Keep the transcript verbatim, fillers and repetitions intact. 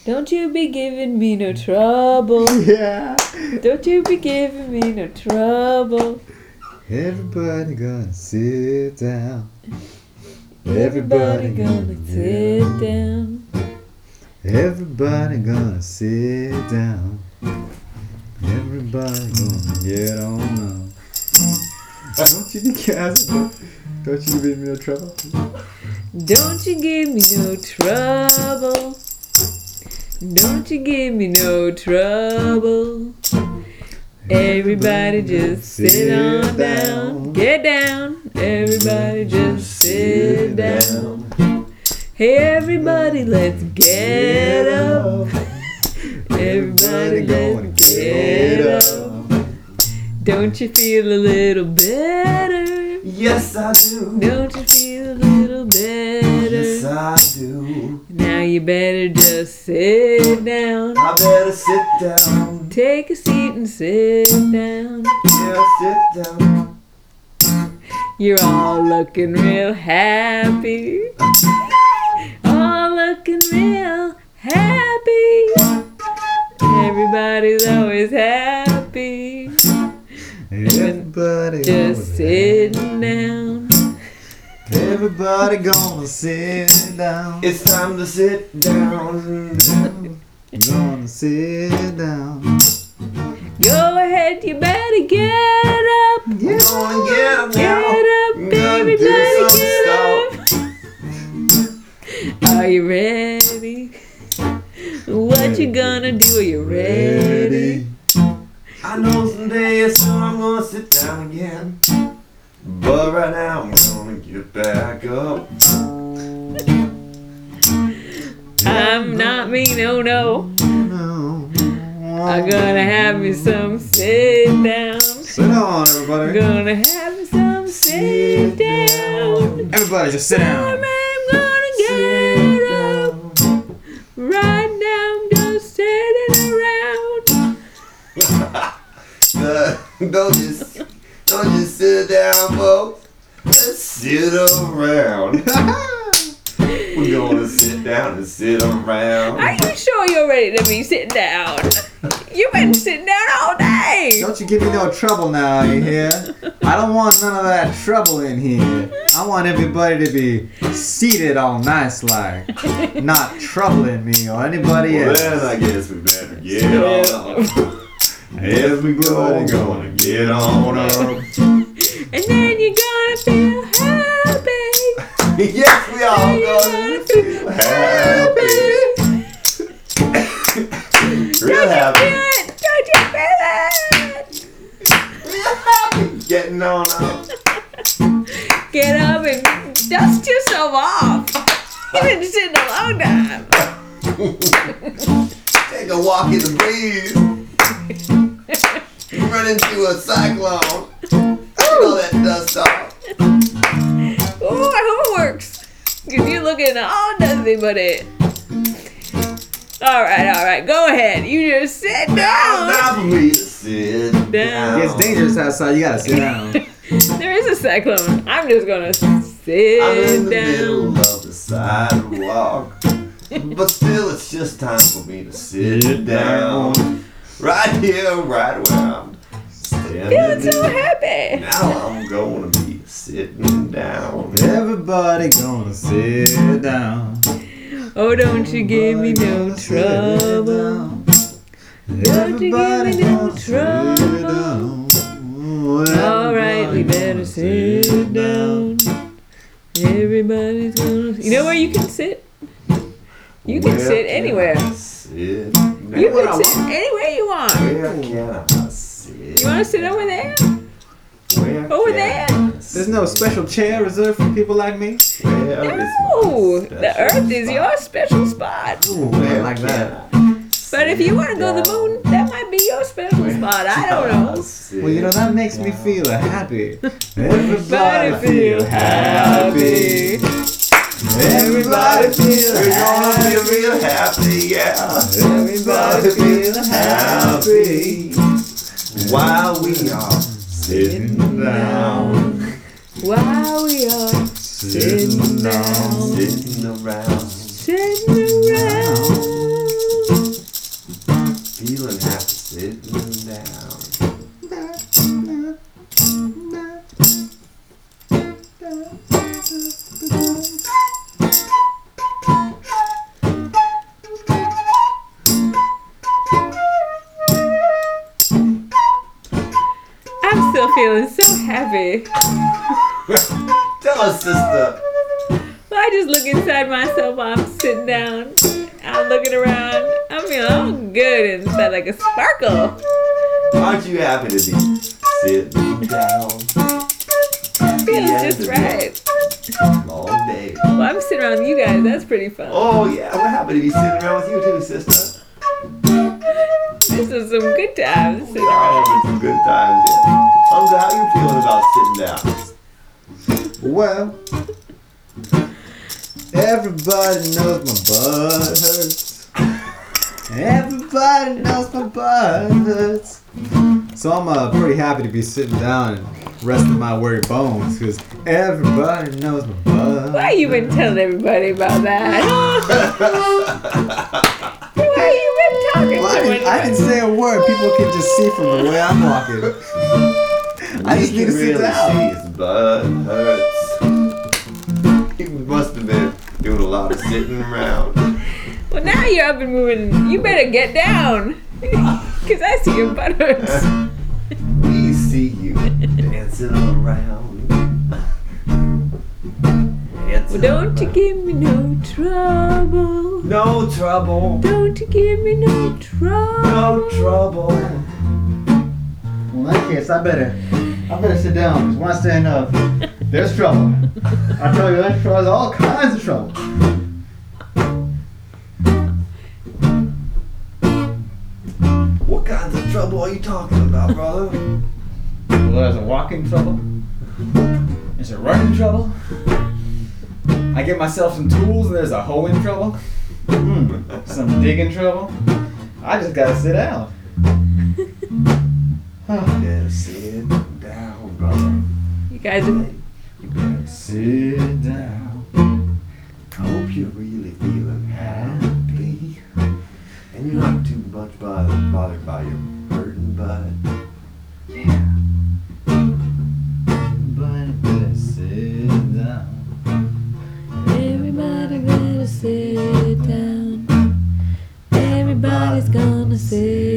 Don't you be giving me no trouble. Yeah. Don't you be giving me no trouble. Everybody gonna sit down. Everybody gonna sit down. Everybody gonna sit down. Everybody gonna get on up. Don't you think guys, don't you give me no trouble? Don't you give me no trouble. Don't you give me no trouble. Everybody just sit on down. Get down. Everybody just sit down. Hey everybody, let's get up. Everybody, let's get up. Don't you feel a little better? Yes, I do. Don't you feel a little better? Yes, I do. Now you better just sit down. I better sit down. Take a seat and sit down. Yeah, sit down. You're all looking real happy. All looking real happy. Everybody's always happy. Everybody Just sitting down. Everybody gonna sit down. It's time to sit down. Gonna sit down. Go ahead, you better get up. I'm gonna get up now. Get up, I'm gonna baby, do better some get up. Are you ready? What you gonna do? Are you ready? I know someday soon I'm gonna sit down again. But right now I'm gonna get back up. I'm not me, no, no. No. I'm gonna have me some sit down. Sit down, I'm everybody. gonna have me some sit down. Everybody just sit down. I'm gonna get up. Right now I'm just sitting around. Uh, don't just don't just sit down, folks. Let's sit around. We're gonna sit down and sit around. Are you sure you're ready to be sitting down? You've been sitting down all day. Don't you give me no trouble now, you hear? I don't want none of that trouble in here. I want everybody to be seated all nice like, not troubling me or anybody Well, else. then I guess we better get on up. Everybody gonna get on up. And then you're gonna feel happy. Yes, we all gonna feel happy. Real happy. Good. Don't you feel it? Real happy. Getting on up. Get up and dust yourself off. You've been sitting a long time. Take a walk in the breeze. Run into a cyclone. Take all that dust off. Oh, I hope it works. Because you're looking all dusty, buddy. Alright, alright. Go ahead. You just sit down. Now for me to sit down. It's dangerous outside, you gotta sit down. There is a cyclone. I'm just gonna sit I'm in the down. middle of the sidewalk. But still, it's just time for me to sit down. Right here, right where I'm standing. Feeling so happy. Now I'm gonna be sitting down. Everybody gonna sit down. Oh, don't you give me no trouble. Don't you give me no trouble. Alright, we better sit down. Everybody's gonna. You know where you can sit? You can Where sit can anywhere. I sit You now? can sit anywhere you want. Where can I sit? You want to sit over there? Where Over can there? I There's no special chair reserved for people like me. Where is No, my the special earth is your special spot. Ooh, Where I like can that. I But if you want to go to the sit moon, that might be your special down? spot. I don't Can know. sit Well, you know, that makes me down? feel happy. Everybody feel happy. Everybody feel We're gonna happy. feel real happy, yeah. Everybody feel happy. While we are sitting down, While we are sitting down, sitting around. sitting around. feeling so happy. Tell us, sister. Well, I just look inside myself while I'm sitting down. I'm looking around. I mean, I'm good inside like a sparkle. Aren't you happy to be sitting down? Feels Yeah, just the right. Long day. Well, I'm sitting around with you guys. That's pretty fun. Oh yeah, we're happy to be sitting around with you too, sister. This was some good times. We are having some good times, yeah. Uncle, how you feeling about sitting down? Well, everybody knows my butt hurts. Everybody knows my butt hurts. So I'm uh, pretty happy to be sitting down and resting my weary bones because everybody knows my butt. Why you been telling everybody about that? Why you been talking Well, I, to didn't, I didn't say a word. People can just see from the way I'm walking. I just We need to can sit really down. see his butt hurts. He must have been doing a lot of sitting around. Well, now you're up and moving. You better get down. Because I see your butt hurts. We see you dancing around. Well, don't you give me no trouble. No trouble. Don't you give me no trouble. No trouble. Well, in that case, I better, I better sit down because when I stand up, there's trouble. I tell you, there's trouble, there's all kinds of trouble. What kinds of trouble are you talking about, brother? Well, there's a walking trouble. There's a running trouble. I get myself some tools and there's a hoeing trouble. Hmm, some digging trouble. I just gotta sit down. Better sit down, brother. You guys are... You better Sit down. I hope you're really feeling happy. And you're not too much bothered, bothered by your hurting butt. Yeah. But better sit down. Everybody better sit down. Everybody's gonna sit